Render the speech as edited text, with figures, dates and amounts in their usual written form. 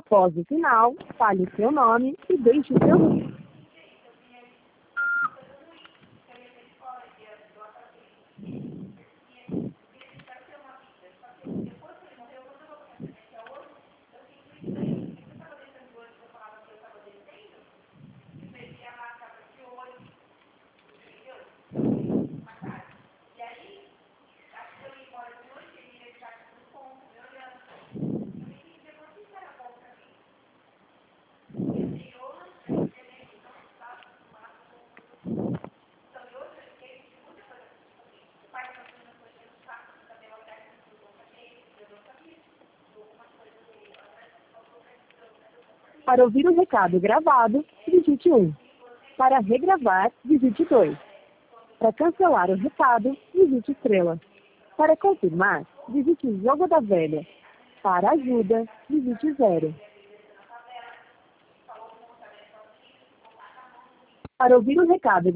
Após o sinal, fale o seu nome e deixe o seu número. Para ouvir o recado gravado, digite 1. Para regravar, digite 2. Para cancelar o recado, digite estrela. Para confirmar, digite jogo da velha. Para ajuda, digite 0. Para ouvir o recado